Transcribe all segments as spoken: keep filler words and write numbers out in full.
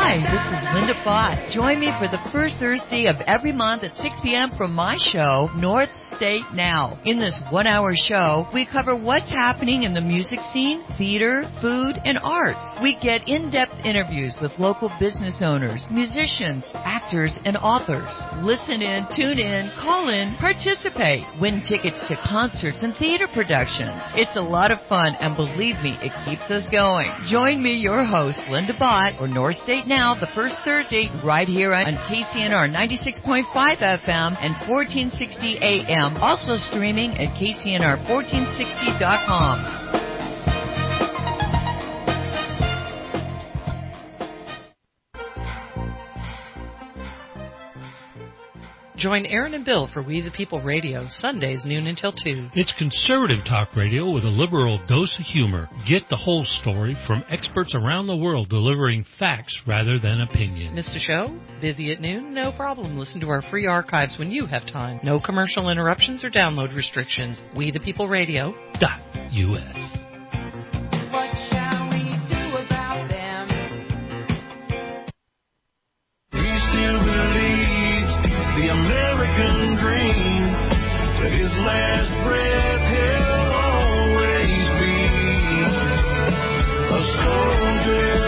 Hi, this is Linda Bott. Join me for the first Thursday of every month at six p.m. for my show, North State Now. In this one-hour show, we cover what's happening in the music scene, theater, food, and arts. We get in-depth interviews with local business owners, musicians, actors, and authors. Listen in, tune in, call in, participate, win tickets to concerts and theater productions. It's a lot of fun, and believe me, it keeps us going. Join me, your host, Linda Bott, for North State Now, the first Thursday, right here on K C N R ninety-six point five F M and fourteen sixty A M. Also streaming at K C N R fourteen sixty dot com. Join Aaron and Bill for We the People Radio, Sundays noon until two. It's conservative talk radio with a liberal dose of humor. Get the whole story from experts around the world delivering facts rather than opinion. Missed a show? Busy at noon? No problem. Listen to our free archives when you have time. No commercial interruptions or download restrictions. We the People Radio dot U S. American dream, but his last breath he'll always be a soldier.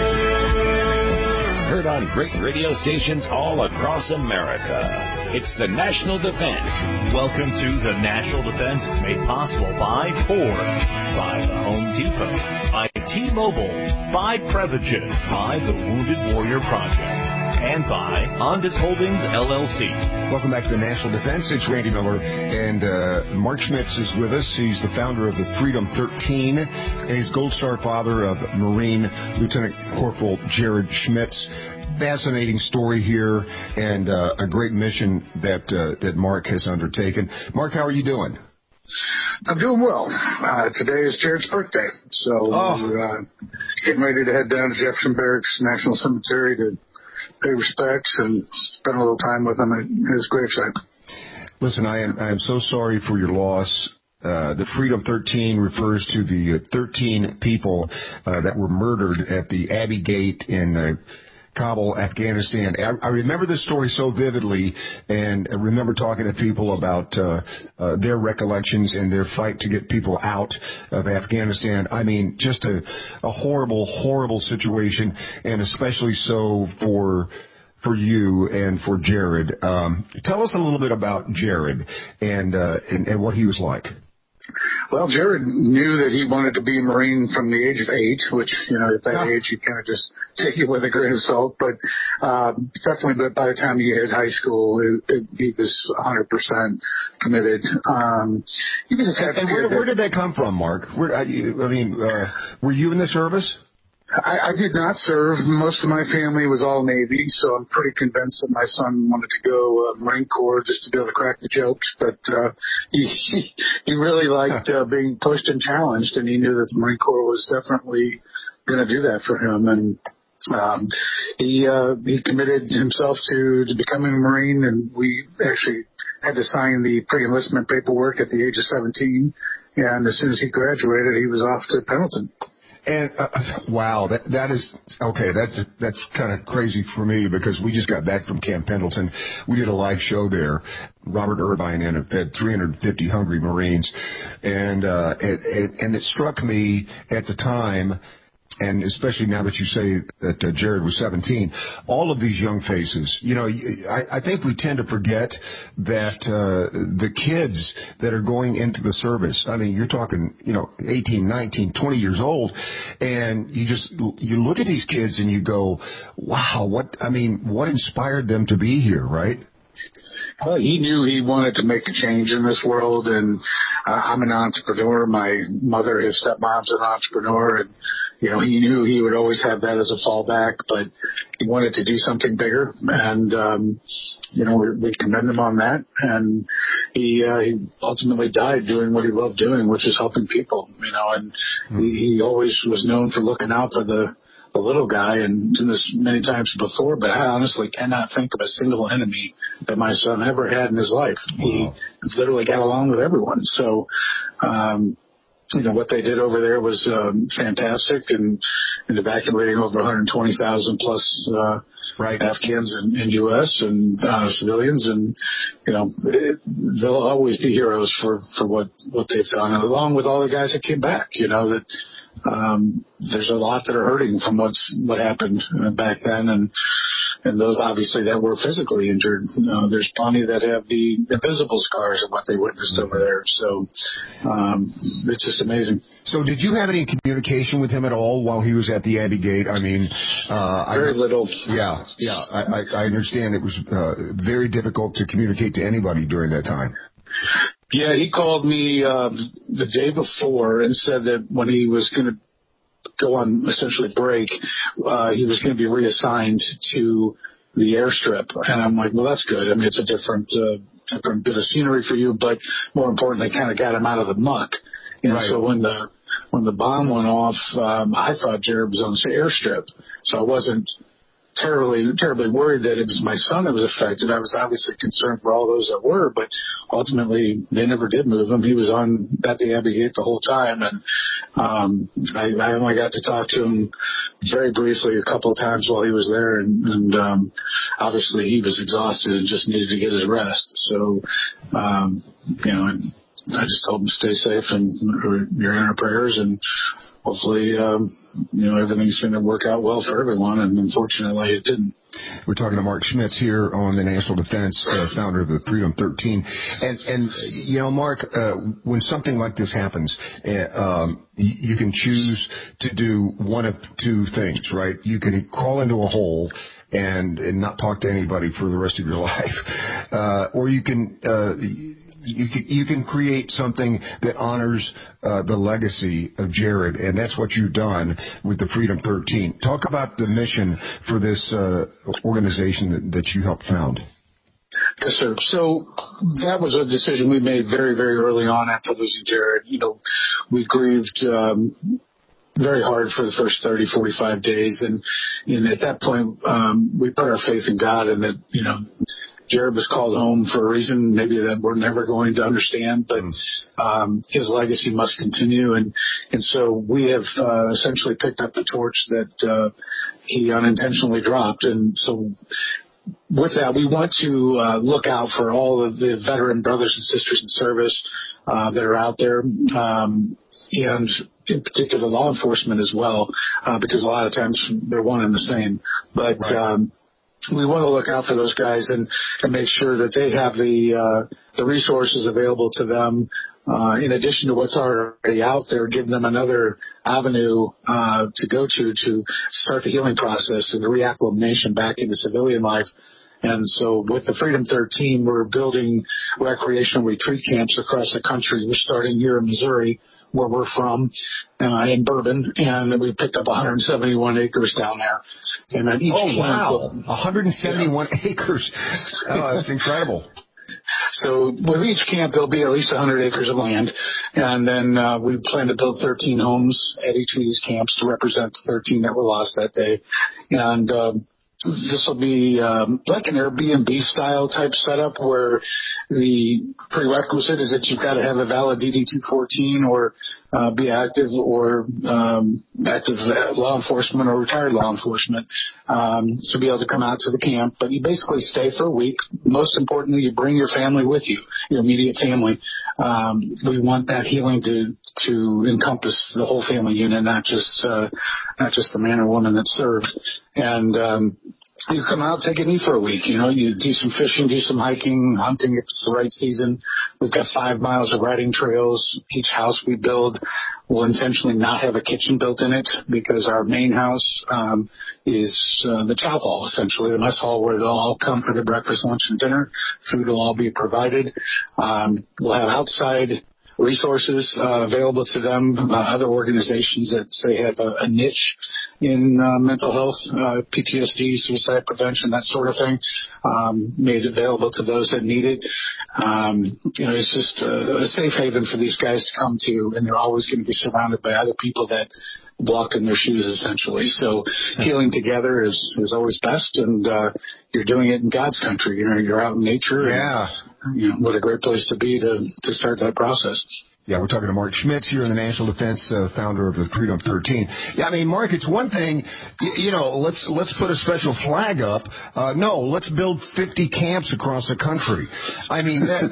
Heard on great radio stations all across America. It's the National Defense. Welcome to the National Defense. It's made possible by Ford, by the Home Depot, by T-Mobile, by Prevagen, by the Wounded Warrior Project, and by Ondas Holdings, L L C. Welcome back to the National Defense. It's Randy Miller, and uh, Mark Schmitz is with us. He's the founder of the Freedom thirteen, and he's Gold Star father of Marine Lieutenant Corporal Jared Schmitz. Fascinating story here, and uh, a great mission that uh, that Mark has undertaken. Mark, how are you doing? I'm doing well. Uh, today is Jared's birthday, so oh. we're uh, getting ready to head down to Jefferson Barracks National Cemetery to pay respects and spend a little time with him at his gravesite. Listen, I am I am so sorry for your loss. Uh, the Freedom thirteen refers to the uh, thirteen people uh, that were murdered at the Abbey Gate in uh, Kabul, Afghanistan. I, I remember this story so vividly, and I remember talking to people about uh, uh, their recollections and their fight to get people out of Afghanistan. I mean, just a, a horrible, horrible situation, and especially so for for you and for Jared. Um, tell us a little bit about Jared and, uh, and and what he was like. Well, Jared knew that he wanted to be a Marine from the age of eight, which, you know, at that yeah. age, you kind of just take it with a grain of salt. But uh, definitely by the time he hit high school, it, it, he was one hundred percent committed. Um, he was a and where, where did that come from, Mark? Where, I, I mean, uh, were you in the service? I, I did not serve. Most of my family was all Navy, so I'm pretty convinced that my son wanted to go uh, Marine Corps just to be able to crack the jokes. But uh, he, he he really liked uh, being pushed and challenged, and he knew that the Marine Corps was definitely going to do that for him. And um, he uh, he committed himself to, to becoming a Marine, and we actually had to sign the pre-enlistment paperwork at the age of seventeen. And as soon as he graduated, he was off to Pendleton. And uh, wow, that that is okay. That's that's kind of crazy for me because we just got back from Camp Pendleton. We did a live show there. Robert Irvine and it fed three hundred fifty hungry Marines, and uh, it, it, and it struck me at the time. And especially now that you say that uh, Jared was seventeen, all of these young faces, you know, I, I think we tend to forget that uh, the kids that are going into the service, I mean, you're talking, you know, eighteen, nineteen, twenty years old, and you just, you look at these kids and you go, wow, what, I mean, what inspired them to be here, right? Well, he knew he wanted to make a change in this world, and uh, I'm an entrepreneur. My mother, his stepmom's an entrepreneur, and you know, he knew he would always have that as a fallback, but he wanted to do something bigger, and um, you know, we, we commend him on that. And he, uh, he ultimately died doing what he loved doing, which is helping people. You know, and mm-hmm. he, he always was known for looking out for the the little guy, and done this many times before. But I honestly cannot think of a single enemy that my son ever had in his life. Wow. He literally got along with everyone. So. Um, You know, what they did over there was um, fantastic, and and evacuating over one hundred twenty thousand plus uh, right. Afghans and, and U S and uh, civilians, and you know it, they'll always be heroes for, for what, what they've done, along with all the guys that came back. You know that um, there's a lot that are hurting from what's what happened back then, and and those obviously that were physically injured. Uh, there's plenty that have the invisible scars of what they witnessed over there. So um, it's just amazing. So did you have any communication with him at all while he was at the Abbey Gate? I mean, uh, very I, little. Yeah, yeah. I, I, I understand it was uh, very difficult to communicate to anybody during that time. Yeah, he called me uh, the day before and said that when he was going to go on essentially break, uh, he was going to be reassigned to the airstrip. And I'm like, well, that's good. I mean, it's a different, uh, different bit of scenery for you, but more importantly, kind of got him out of the muck. You know, right. So when the, when the bomb went off, um, I thought Jared was on the airstrip. So I wasn't terribly, terribly worried that it was my son that was affected. I was obviously concerned for all those that were, but ultimately they never did move him. He was on at the Abbey Gate the whole time. And, um, I, I only got to talk to him very briefly a couple of times while he was there. And, and, um, obviously he was exhausted and just needed to get his rest. So, um, you know, I, I just told him to stay safe and you're in our prayers, and hopefully, um, you know, everything's going to work out well for everyone, and unfortunately it didn't. We're talking to Mark Schmitz here on the National Defense, uh, founder of the Freedom thirteen. And, and you know, Mark, uh, when something like this happens, uh, um, you can choose to do one of two things, right? You can crawl into a hole and, and not talk to anybody for the rest of your life, uh, or you can uh, You can, you can create something that honors uh, the legacy of Jared, and that's what you've done with the Freedom thirteen. Talk about the mission for this uh, organization that, that you helped found. Yes, sir. So that was a decision we made very, very early on after losing Jared. You know, we grieved um, very hard for the first thirty, forty-five days, and, and at that point um, we put our faith in God, and that, you know, Jared was called home for a reason maybe that we're never going to understand, but um, his legacy must continue. And, and so we have uh, essentially picked up the torch that uh, he unintentionally dropped. And so with that, we want to uh, look out for all of the veteran brothers and sisters in service uh, that are out there, um, and in particular law enforcement as well, uh, because a lot of times they're one and the same. But right. um, we want to look out for those guys and, and make sure that they have the uh, the resources available to them, uh, in addition to what's already out there, give them another avenue uh, to go to to start the healing process and the reacclimation back into civilian life. And so with the Freedom thirteen, we're building recreational retreat camps across the country. We're starting here in Missouri, where we're from, uh, in Bourbon, and we picked up one hundred seventy-one acres down there. And then each oh, camp, wow. one hundred seventy-one yeah. acres. Oh, that's incredible. So with each camp, there'll be at least one hundred acres of land. And then uh, we plan to build thirteen homes at each of these camps to represent the thirteen that were lost that day. And uh, this will be um, like an Airbnb style type setup where the prerequisite is that you've got to have a valid D D two fourteen or uh, be active or um, active law enforcement or retired law enforcement um, to be able to come out to the camp. But you basically stay for a week. Most importantly, you bring your family with you, your immediate family. Um, we want that healing to to encompass the whole family unit, not just uh, not just the man or woman that served. And um, you come out, take it easy for a week. You know, you do some fishing, do some hiking, hunting if it's the right season. We've got five miles of riding trails. Each house we build will intentionally not have a kitchen built in it because our main house um, is uh, the chow hall, essentially, the mess hall where they'll all come for their breakfast, lunch, and dinner. Food will all be provided. Um, we'll have outside resources uh, available to them, uh, other organizations that say have a, a niche in uh, mental health, uh, P T S D, suicide prevention, that sort of thing, um, made available to those that need it. Um, you know, it's just a, a safe haven for these guys to come to, and they're always going to be surrounded by other people that walk in their shoes, essentially. So healing together is, is always best, and uh, you're doing it in God's country. You know, you're out in nature. Yeah. And, you know, what a great place to be to, to start that process. Yeah, we're talking to Mark Schmitz here in the National Defense, uh, founder of the Freedom thirteen. Yeah, I mean, Mark, it's one thing, you, you know, let's let's put a special flag up. Uh, no, let's build fifty camps across the country. I mean, that,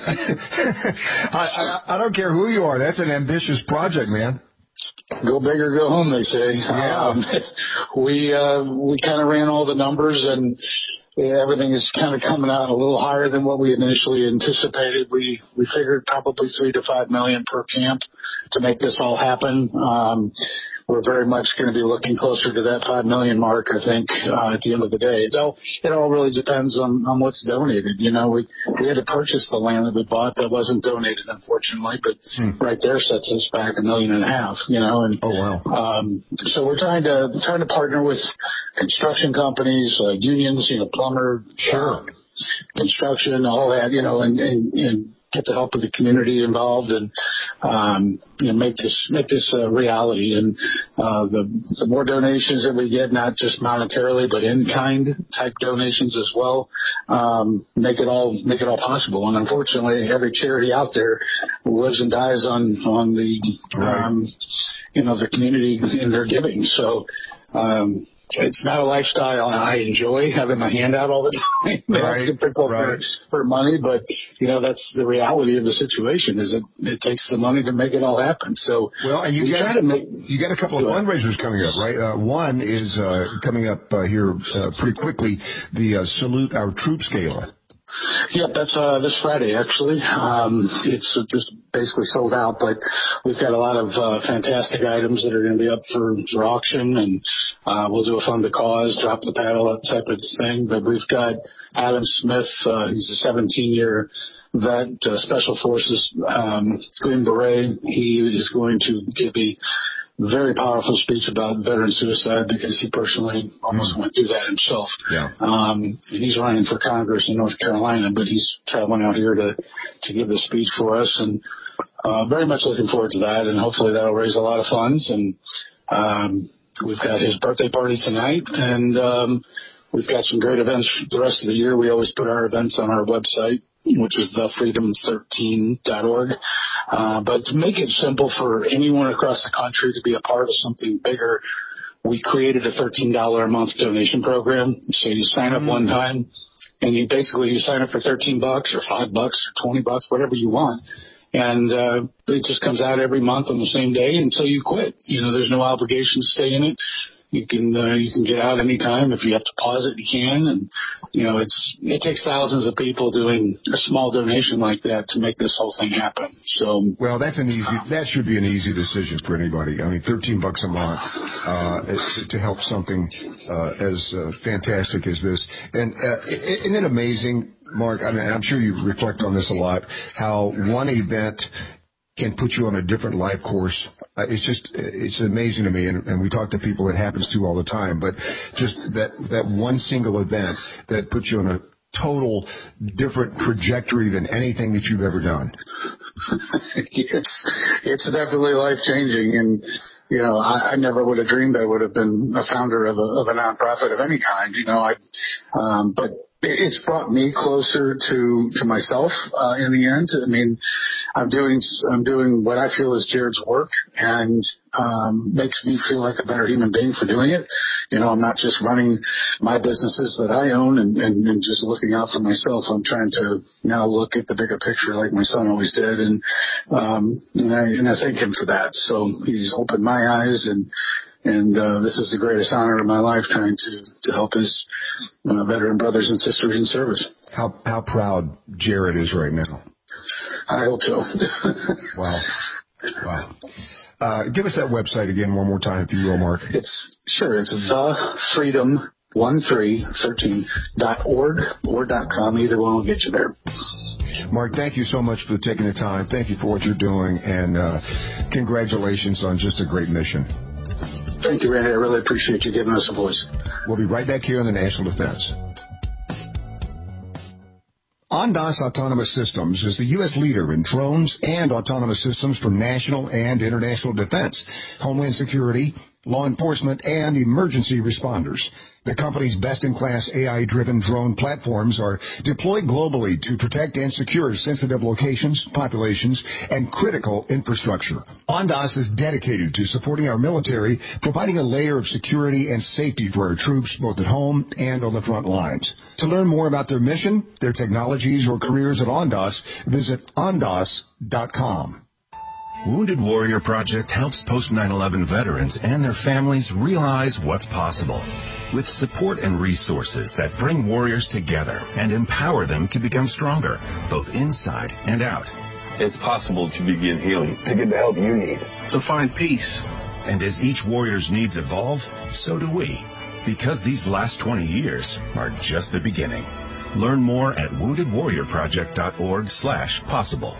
I, I, I don't care who you are. That's an ambitious project, man. Go big or go home, they say. Yeah. Um, we uh, we kind of ran all the numbers, and yeah, everything is kind of coming out a little higher than what we initially anticipated. We we figured probably three to five million per camp to make this all happen. Um, we're very much going to be looking closer to that five million mark, I think, uh, at the end of the day. So it all really depends on, on what's donated. You know, we we had to purchase the land that we bought that wasn't donated, unfortunately, but hmm. right there sets us back a million and a half. You know, and oh wow. Um, so we're trying to trying to partner with construction companies, uh, unions, you know, plumber, sure, um, construction, all that, you know, and, and, and get the help of the community involved and, um, you know, make this, make this a reality. And, uh, the, the more donations that we get, not just monetarily, but in-kind type donations as well, um, make it all, make it all possible. And unfortunately, every charity out there lives and dies on, on the, right. um, you know, the community in their giving. So, um, it's not a lifestyle I enjoy, having my hand out all the time, right, asking people right. for, for money. But, you know, that's the reality of the situation, is it, it takes the money to make it all happen. So, well, and you we got try to make, you got a couple of fundraisers coming up, right? Uh, one is uh, coming up uh, here uh, pretty quickly, the uh, Salute Our Troops Gala. Yeah, that's uh, this Friday, actually. Um, it's uh, just basically sold out, but we've got a lot of uh, fantastic items that are going to be up for, for auction, and uh, we'll do a fund the cause, drop the paddle, that type of thing. But we've got Adam Smith. Uh, he's a seventeen-year vet, uh, Special Forces, um, Green Beret. He is going to give a very powerful speech about veteran suicide, because he personally almost mm. went through that himself. Yeah. Um, and he's running for Congress in North Carolina, but he's traveling out here to, to give the speech for us, and, uh, very much looking forward to that. And hopefully that'll raise a lot of funds. And, um, we've got his birthday party tonight, and, um, we've got some great events the rest of the year. We always put our events on our website, which is the freedom thirteen dot org. Uh, but to make it simple for anyone across the country to be a part of something bigger, we created a thirteen dollars a month donation program. So you sign up mm-hmm. one time, and you basically you sign up for thirteen bucks or five bucks or twenty bucks, whatever you want. And uh, it just comes out every month on the same day until you quit. You know, there's no obligation to stay in it. You can uh, you can get out anytime. If you have to pause it, you can. And you know, it's it takes thousands of people doing a small donation like that to make this whole thing happen. So well, that's an easy. That should be an easy decision for anybody. I mean, thirteen bucks a month uh, to help something uh, as uh, fantastic as this. And uh, isn't it amazing, Mark? I mean, I'm sure you reflect on this a lot. How one event can put you on a different life course. Uh, it's just, it's amazing to me, and, and we talk to people it happens to all the time, but just that, that one single event that puts you on a total different trajectory than anything that you've ever done. it's, it's definitely life-changing, and you know, I, I never would have dreamed I would have been a founder of a, of a nonprofit of any kind, you know, I, um, but it's brought me closer to, to myself, uh, in the end. I mean, I'm doing, I'm doing what I feel is Jared's work, and, um, makes me feel like a better human being for doing it. You know, I'm not just running my businesses that I own and, and, and just looking out for myself. I'm trying to now look at the bigger picture like my son always did. And, um, and I, and I thank him for that. So he's opened my eyes, and, And uh, this is the greatest honor of my life, trying to, to help his uh, veteran brothers and sisters in service. How how proud Jared is right now. I hope so. Wow. Wow. Uh, give us that website again one more time, if you will, Mark. It's sure. It's the freedom one three thirteen dot org or dot com. Either one will get you there. Mark, thank you so much for taking the time. Thank you for what you're doing, and uh, congratulations on just a great mission. Thank you, Randy. I really appreciate you giving us a voice. We'll be right back here on the National Defense. Ondas Autonomous Systems is the U S leader in drones and autonomous systems for national and international defense, homeland security, law enforcement, and emergency responders. The company's best-in-class A I-driven drone platforms are deployed globally to protect and secure sensitive locations, populations, and critical infrastructure. Ondas is dedicated to supporting our military, providing a layer of security and safety for our troops both at home and on the front lines. To learn more about their mission, their technologies, or careers at Ondas, visit ondas dot com. Wounded Warrior Project helps post nine eleven veterans and their families realize what's possible. With support and resources that bring warriors together and empower them to become stronger, both inside and out. It's possible to begin healing, to get the help you need, to find peace. And as each warrior's needs evolve, so do we. Because these last twenty years are just the beginning. Learn more at wounded warrior project dot org slash possible.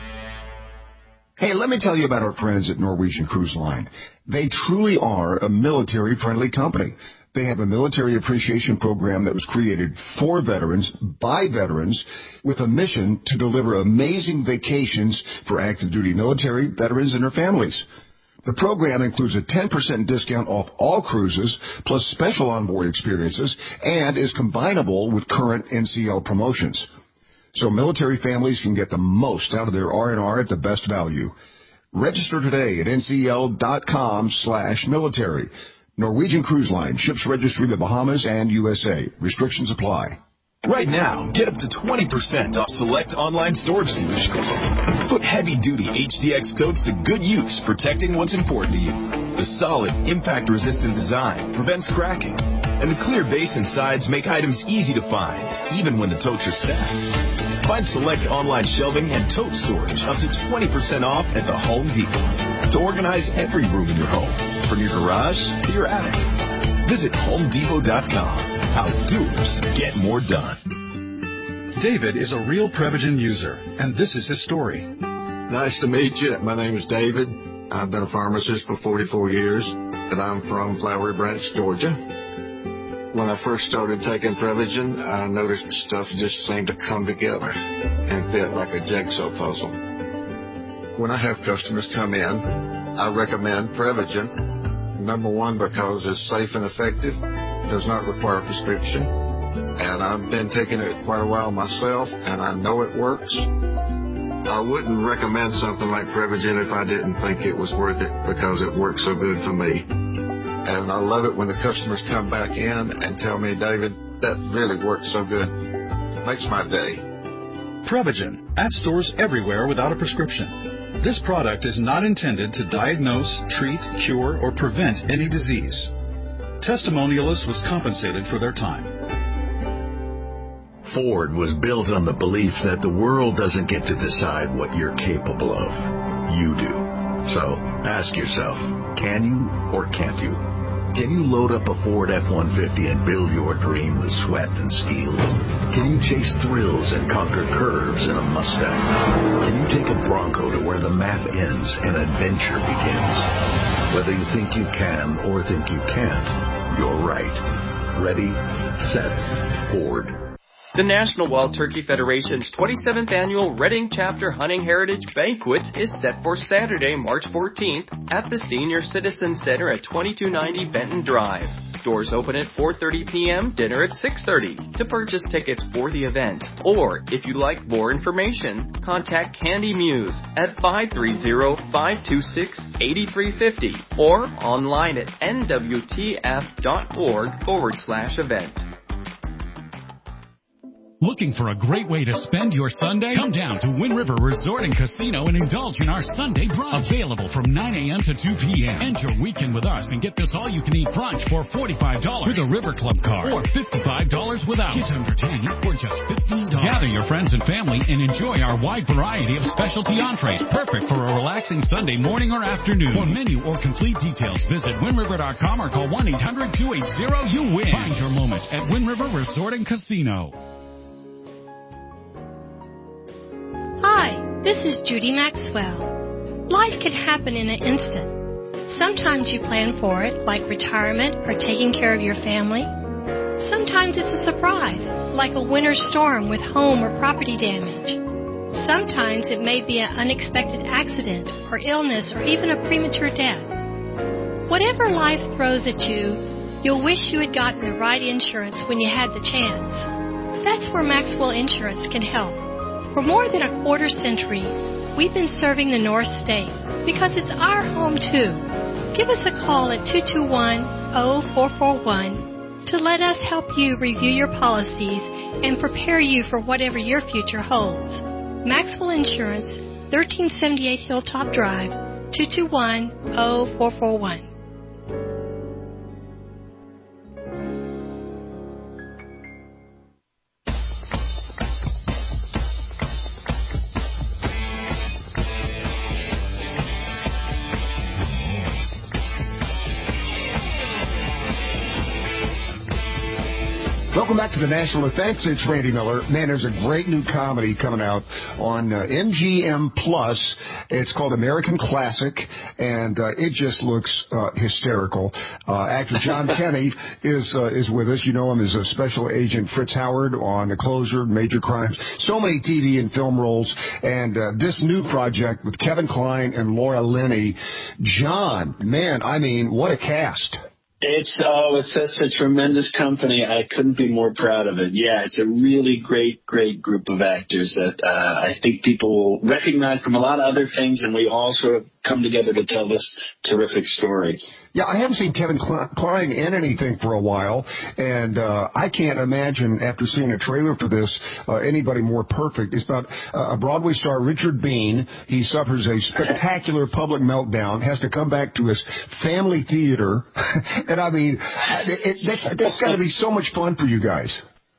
Hey, let me tell you about our friends at Norwegian Cruise Line. They truly are a military-friendly company. They have a military appreciation program that was created for veterans, by veterans, with a mission to deliver amazing vacations for active duty military, veterans, and their families. The program includes a ten percent discount off all cruises, plus special onboard experiences, and is combinable with current N C L promotions. So military families can get the most out of their R and R at the best value. Register today at ncl.com slash military. Norwegian Cruise Line, ships registry the Bahamas and U S A. Restrictions apply. Right now, get up to twenty percent off select online storage solutions. Put heavy-duty H D X totes to good use, protecting what's important to you. The solid, impact-resistant design prevents cracking, and the clear base and sides make items easy to find, even when the totes are stacked. Find select online shelving and tote storage up to twenty percent off at the Home Depot to organize every room in your home, from your garage to your attic. Visit home depot dot com. How doers get more done. David is a real Prevagen user, and this is his story. Nice to meet you. My name is David. I've been a pharmacist for forty-four years, and I'm from Flowery Branch, Georgia. When I first started taking Prevagen, I noticed stuff just seemed to come together and fit like a jigsaw puzzle. When I have customers come in, I recommend Prevagen. Number one, because it's safe and effective, does not require a prescription, and I've been taking it quite a while myself, and I know it works. I wouldn't recommend something like Prevagen if I didn't think it was worth it, because it works so good for me. And I love it when the customers come back in and tell me, David, that really works so good. Makes my day. Prevagen, at stores everywhere without a prescription. This product is not intended to diagnose, treat, cure, or prevent any disease. Testimonialists was compensated for their time. Ford was built on the belief that the world doesn't get to decide what you're capable of. You do. So ask yourself, can you or can't you? Can you load up a Ford F one fifty and build your dream with sweat and steel? Can you chase thrills and conquer curves in a Mustang? Can you take a Bronco to where the map ends and adventure begins? Whether you think you can or think you can't, you're right. Ready, set, Ford. The National Wild Turkey Federation's twenty-seventh Annual Reading Chapter Hunting Heritage Banquet is set for Saturday, March fourteenth at the Senior Citizen Center at twenty-two ninety Benton Drive. Doors open at four thirty p.m., dinner at six thirty. To purchase tickets for the event, or if you'd like more information, contact Candy Muse at five three zero, five two six, eight three five zero or online at nwtf.org forward slash event. Looking for a great way to spend your Sunday? Come down to Wind River Resort and Casino and indulge in our Sunday brunch. Available from nine a.m. to two p.m. End your weekend with us and get this all-you-can-eat brunch for forty-five dollars with a River Club card or fifty-five dollars without. Kids under ten for just fifteen dollars. Gather your friends and family and enjoy our wide variety of specialty entrees, perfect for a relaxing Sunday morning or afternoon. For menu or complete details, visit wind river dot com or call one eight hundred, two eight zero, you win. Find your moment at Wind River Resort and Casino. Hi, this is Judy Maxwell. Life can happen in an instant. Sometimes you plan for it, like retirement or taking care of your family. Sometimes it's a surprise, like a winter storm with home or property damage. Sometimes it may be an unexpected accident or illness or even a premature death. Whatever life throws at you, You'll wish you had gotten the right insurance when you had the chance. That's where Maxwell Insurance can help. For more than a quarter century, we've been serving the North State because it's our home too. Give us a call at two two one, zero four four one to let us help you review your policies and prepare you for whatever your future holds. Maxwell Insurance, thirteen seventy-eight Hilltop Drive, two two one, zero four four one. Welcome back to the National Defense. It's Randy Miller. Man, there's a great new comedy coming out on uh, M G M Plus. It's called American Classic, and uh, it just looks uh, hysterical. Uh, actor John Tenney is uh, is with us. You know him as a Special Agent Fritz Howard on The Closer, Major Crimes. So many T V and film roles. And uh, this new project with Kevin Kline and Laura Linney. John, man, I mean, what a cast. It's oh, it's such a tremendous company. I couldn't be more proud of it. Yeah, it's a really great, great group of actors that uh, I think people will recognize from a lot of other things, and we all sort of come together to tell this terrific story. Yeah, I haven't seen Kevin Kline in anything for a while, and uh, I can't imagine, after seeing a trailer for this, uh, anybody more perfect. It's about uh, a Broadway star, Richard Bean. He suffers a spectacular public meltdown, has to come back to his family theater, and I mean, it, it, that's, that's got to be so much fun for you guys.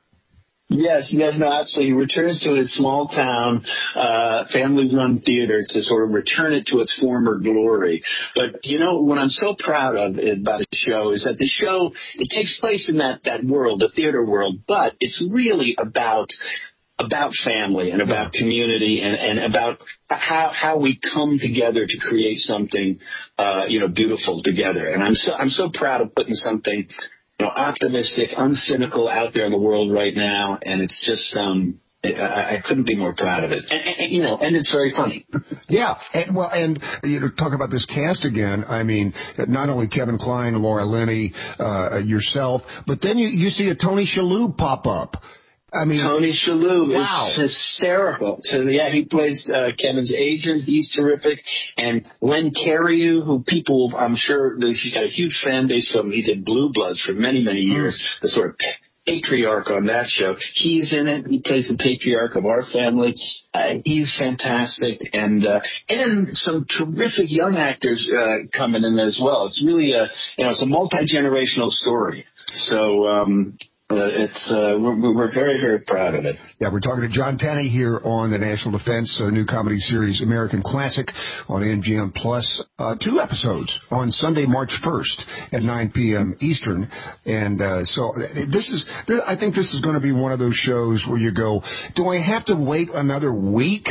Yes, yes, no, absolutely. He returns to his small town, uh, family-run theater to sort of return it to its former glory. But, you know, what I'm so proud of about the show is that the show, it takes place in that, that world, the theater world, but it's really about about family and about community and, and about how how we come together to create something, uh, you know, beautiful together. And I'm so I'm so proud of putting something, you know, optimistic, uncynical out there in the world right now, and it's just, um, I, I couldn't be more proud of it. And, and, you know, and it's very funny. Yeah, and, well, and you know, talk about this cast again. I mean, not only Kevin Kline, Laura Linney, uh, yourself, but then you you see a Tony Shalhoub pop up. I mean, Tony Shalhoub wow. is hysterical. So yeah, he plays uh, Kevin's agent. He's terrific. And Len Cariou, who people, I'm sure, she's got a huge fan base from. He did Blue Bloods for many, many years. Mm. The sort of patriarch on that show. He's in it. He plays the patriarch of our family. Uh, he's fantastic, and uh, and some terrific young actors uh, coming in as well. It's really a you know it's a multi-generational story. So. Um, Uh, it's uh, we're, we're very, very proud of it. Yeah, we're talking to John Tenney here on the National Defense, uh, new comedy series American Classic on M G M Plus. Uh, two episodes on Sunday, March first at nine p.m. Eastern. And uh, so this is, I think this is going to be one of those shows where you go, do I have to wait another week?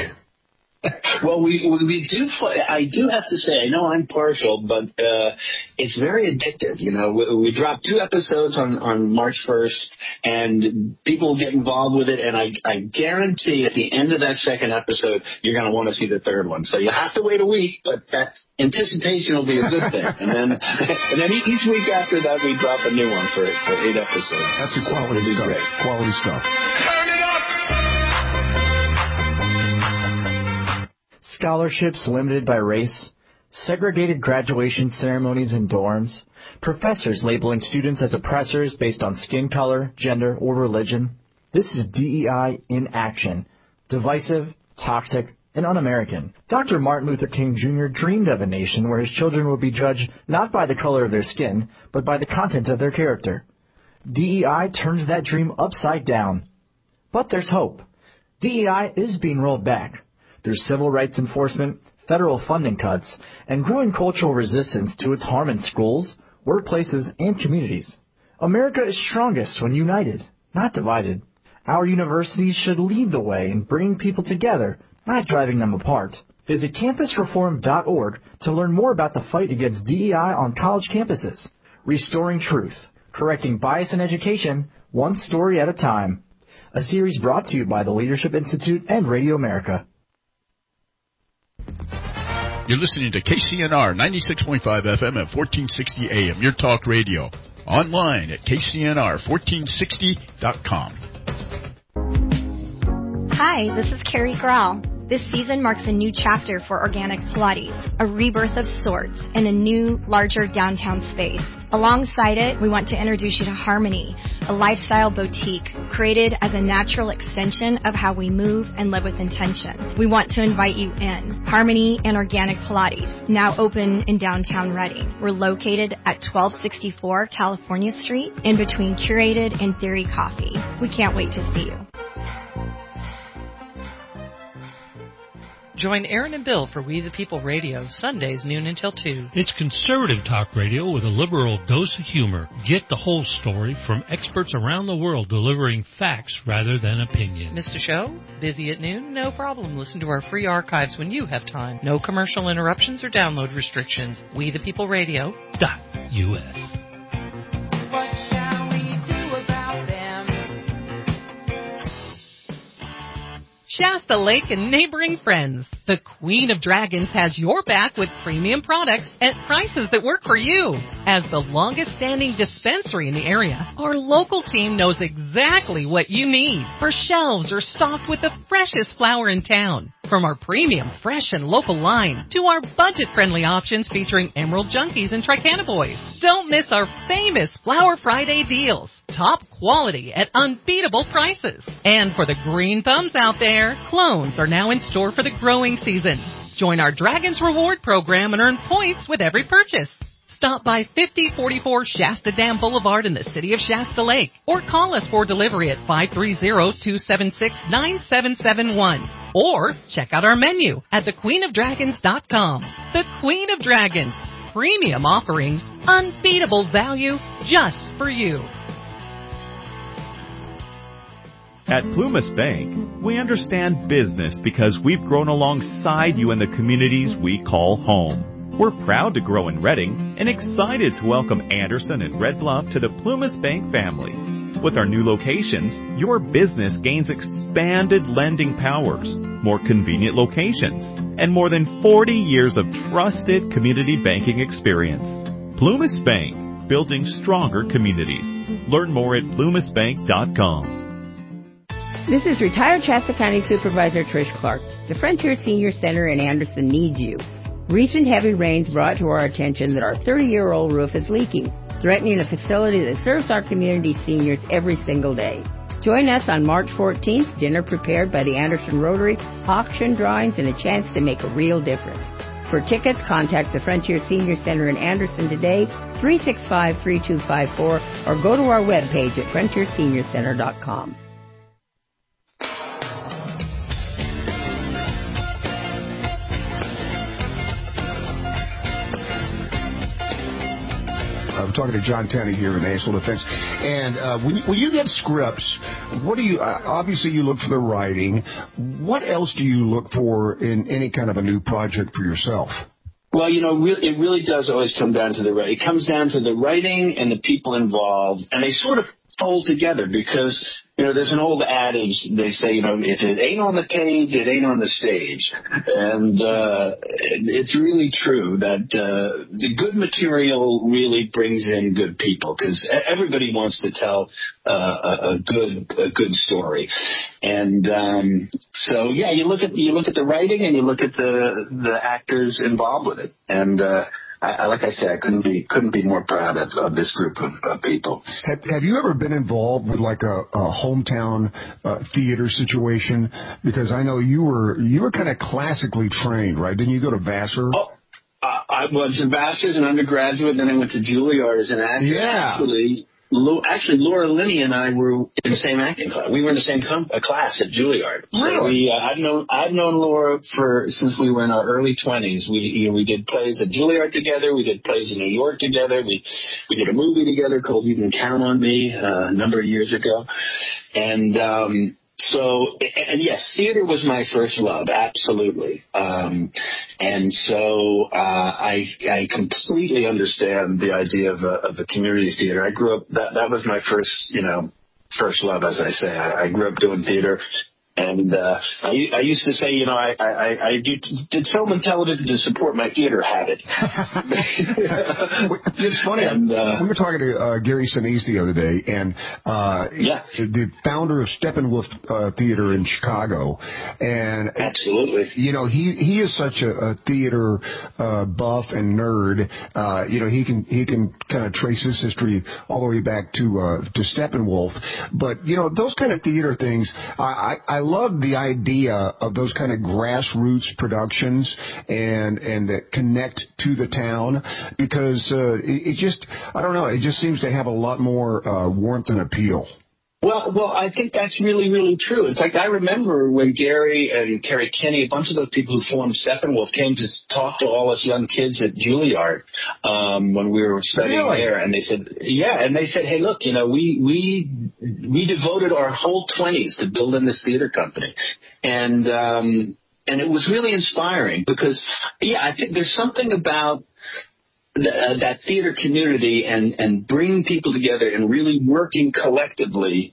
Well, we we do. I do have to say, I know I'm partial, but uh, it's very addictive. You know, we, we dropped two episodes on, on March first, and people get involved with it. And I, I guarantee at the end of that second episode, you're going to want to see the third one. So you have to wait a week, but that anticipation will be a good thing. And then, and then each week after that, we drop a new one for for eight episodes. That's the quality so stuff. Great. Quality stuff. Turn it up! Scholarships limited by race, segregated graduation ceremonies in dorms, professors labeling students as oppressors based on skin color, gender, or religion. This is D E I in action. Divisive, toxic, and un-American. Doctor Martin Luther King Junior dreamed of a nation where his children would be judged not by the color of their skin, but by the content of their character. D E I turns that dream upside down. But there's hope. D E I is being rolled back. There's civil rights enforcement, federal funding cuts, and growing cultural resistance to its harm in schools, workplaces, and communities. America is strongest when united, not divided. Our universities should lead the way in bringing people together, not driving them apart. Visit campus reform dot org to learn more about the fight against D E I on college campuses. Restoring truth, correcting bias in education, one story at a time. A series brought to you by the Leadership Institute and Radio America. You're listening to K C N R ninety-six point five F M at fourteen sixty A M, your talk radio. Online at K C N R fourteen sixty dot com. Hi, this is Carrie Grau. This season marks a new chapter for Organic Pilates, a rebirth of sorts in a new, larger downtown space. Alongside it, we want to introduce you to Harmony, a lifestyle boutique created as a natural extension of how we move and live with intention. We want to invite you in. Harmony and Organic Pilates, now open in downtown Reading. We're located at twelve sixty-four California Street, in between Curated and Theory Coffee. We can't wait to see you. Join Aaron and Bill for We the People Radio, Sundays noon until two. It's conservative talk radio with a liberal dose of humor. Get the whole story from experts around the world delivering facts rather than opinion. Missed a show? Busy at noon? No problem. Listen to our free archives when you have time. No commercial interruptions or download restrictions. We the People Radio dot U S. Shasta Lake and neighboring friends. The Queen of Dragons has your back with premium products at prices that work for you. As the longest standing dispensary in the area, our local team knows exactly what you need. Our shelves are stocked with the freshest flower in town. From our premium, fresh, and local line to our budget-friendly options featuring Emerald Junkies and Tricana Boys. Don't miss our famous Flower Friday deals. Top quality at unbeatable prices. And for the green thumbs out there, clones are now in store for the growing season. Join our Dragons Reward program and earn points with every purchase. Stop by fifty forty-four Shasta Dam Boulevard in the city of Shasta Lake or call us for delivery at five three zero, two seven six, nine seven seven one. Or check out our menu at the queen of dragons dot com. The Queen of Dragons. Premium offerings, unbeatable value just for you. At Plumas Bank, we understand business because we've grown alongside you in the communities we call home. We're proud to grow in Reading and excited to welcome Anderson and Red Bluff to the Plumas Bank family. With our new locations, your business gains expanded lending powers, more convenient locations, and more than forty years of trusted community banking experience. Plumas Bank, building stronger communities. Learn more at plumas bank dot com. This is retired Shasta County Supervisor Trish Clark. The Frontier Senior Center in Anderson needs you. Recent heavy rains brought to our attention that our thirty-year-old roof is leaking, threatening a facility that serves our community seniors every single day. Join us on March fourteenth, dinner prepared by the Anderson Rotary, auction drawings, and a chance to make a real difference. For tickets, contact the Frontier Senior Center in Anderson today, three six five, three two five four, or go to our webpage at frontier senior center dot com. I'm talking to John Tenney here in National Defense. And uh, when, you, when you get scripts, what do you, uh, obviously you look for the writing. What else do you look for in any kind of a new project for yourself? Well, you know, re- it really does always come down to the writing. It comes down to the writing and the people involved, and they sort of fold together because, you know, there's an old adage, they say, you know, if it ain't on the page, it ain't on the stage. And uh, it's really true that uh, the good material really brings in good people because everybody wants to tell uh, a, a good a good story. And um, so, yeah, you look at you look at the writing and you look at the the actors involved with it. And uh I, like I said, I couldn't be couldn't be more proud of, of this group of, of people. Have, have you ever been involved with like a, a hometown uh, theater situation? Because I know you were you were kind of classically trained, right? Didn't you go to Vassar? Oh, uh, I was a Vassar as an undergraduate, then I went to Juilliard as an actor. Yeah. Actually, Lo- actually, Laura Linney and I were in the same acting class. We were in the same com- uh, class at Juilliard. Really? So we, uh, I've known I've known Laura for since we were in our early twenties. We you know, we did plays at Juilliard together. We did plays in New York together. We we did a movie together called You Can Count on Me uh, a number of years ago. And um, so, and yes, theater was my first love, absolutely. Um, and so uh, I I completely understand the idea of a, of a community theater. I grew up, that, that was my first, you know, first love, as I say. I, I grew up doing theater. And uh, I, I used to say, you know, I, I, I did, did film and television to support my theater habit. It's funny. And, uh, we were talking to uh, Gary Sinise the other day, and uh, yeah. the founder of Steppenwolf uh, Theater in Chicago. And absolutely, you know, he he is such a, a theater uh, buff and nerd. Uh, you know, he can he can kind of trace his history all the way back to uh, to Steppenwolf. But you know, those kind of theater things, I, I, I love the idea of those kind of grassroots productions and and that connect to the town, because uh, it, it just, I don't know, it just seems to have a lot more uh, warmth and appeal. Well, well, I think that's really, really true. In fact, I remember when Gary and Terry Kinney, a bunch of those people who formed Steppenwolf, came to talk to all us young kids at Juilliard um, when we were studying really? there, and they said, yeah, and they said, hey, look, you know, we we we devoted our whole twenties to building this theater company, and um, and it was really inspiring because, yeah, I think there's something about The, uh, that theater community and, and bringing people together and really working collectively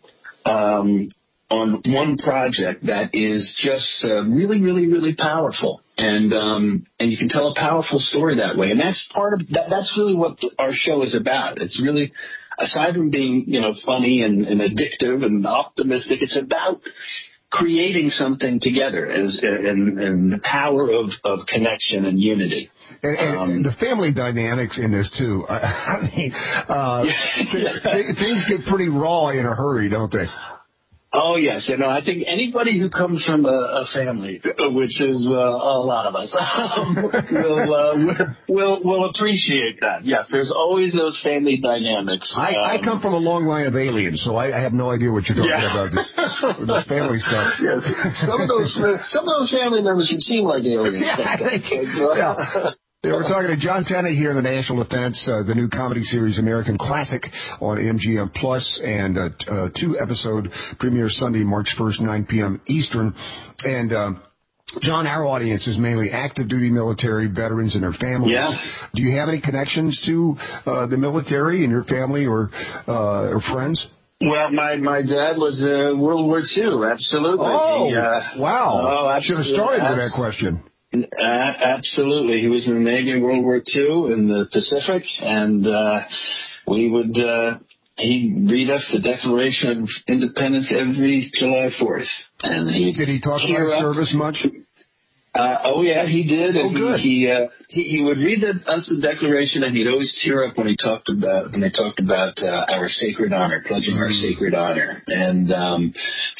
um, on one project that is just uh, really, really, really powerful. And um, and you can tell a powerful story that way. And that's part of that. That's really what our show is about. It's really, aside from being, you know, funny and, and addictive and optimistic, it's about creating something together as and, and the power of, of connection and unity. And, and um, the family dynamics in this, too. I, I mean, uh, th- th- things get pretty raw in a hurry, don't they? Oh, yes. You know, I think anybody who comes from a, a family, which is uh, a lot of us, um, will, uh, will will appreciate that. Yes, there's always those family dynamics. I, um, I come from a long line of aliens, so I, I have no idea what you're talking yeah. about, this, this family stuff. Yes, some of those uh, some of those family members can seem like aliens. Yeah, I think, yeah. Yeah, we're talking to John Tenney here in the National Defense, uh, the new comedy series American Classic on M G M Plus, and a uh, uh, two-episode premiere Sunday, March first, nine p.m. Eastern. And uh, John, our audience is mainly active-duty military veterans and their families. Yeah. Do you have any connections to uh, the military in your family or uh, or friends? Well, my, my dad was uh, World War Two, absolutely. Oh, he, uh, wow. Oh, I should have started with that question. Uh, absolutely. He was in the Navy in World War Two in the Pacific, and uh, we would, uh, he'd read us the Declaration of Independence every July fourth. And he Did he talk about up. service much? Uh, oh, yeah, he did. And oh, good. He, he, uh, he, he would read the, us the Declaration, and he'd always tear up when he talked about, when they talked about uh, our sacred honor, pledging mm-hmm. our sacred honor. And um,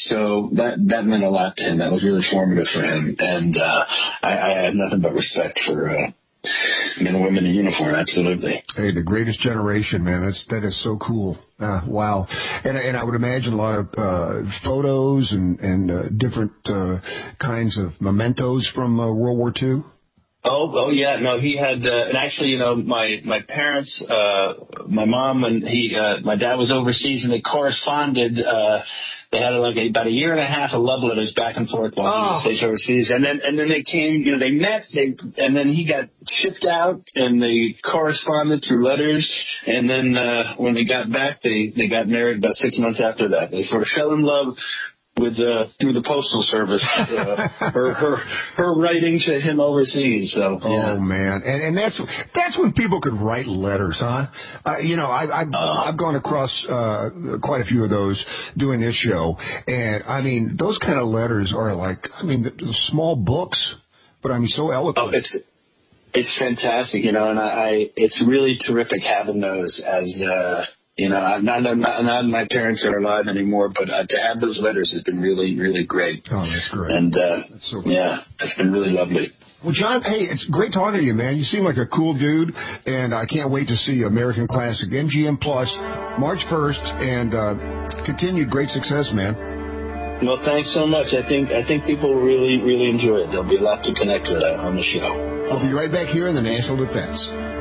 so that, that meant a lot to him. That was really formative for him. And uh, I, I have nothing but respect for uh, men and women in uniform, absolutely. Hey, the greatest generation, man. That's, that is so cool. Uh, wow. And, and I would imagine a lot of uh, photos and, and uh, different uh, kinds of mementos from uh, World War Two. Oh, oh yeah. No, he had, uh, and actually, you know, my, my parents, uh, my mom and he, uh, my dad was overseas and they corresponded, uh, they had like a, about a year and a half of love letters back and forth while oh. he was overseas. And then, and then they came, you know, they met, they, and then he got shipped out and they corresponded through letters. And then, uh, when they got back, they, they got married about six months after that. They sort of fell in love with uh, through the postal service, uh, her her her writing to him overseas. So yeah. Oh man, and and that's that's when people could write letters, huh? Uh, you know, I, I've uh, I've gone across uh, quite a few of those doing this show, and I mean those kind of letters are like, I mean, the, the small books, but I mean so eloquent. Oh, it's it's fantastic, you know, and I, I it's really terrific having those as. Uh, You know, not, not, not my parents are alive anymore, but uh, to have those letters has been really, really great. Oh, that's great. And, uh, that's so great. yeah, it's been really lovely. Well, John, hey, it's great talking to you, man. You seem like a cool dude, and I can't wait to see American Classic, M G M Plus, March first, and uh, continued great success, man. Well, thanks so much. I think I think people will really, really enjoy it. There'll be a lot to connect with uh, on the show. I'll be right back here in the National Defense.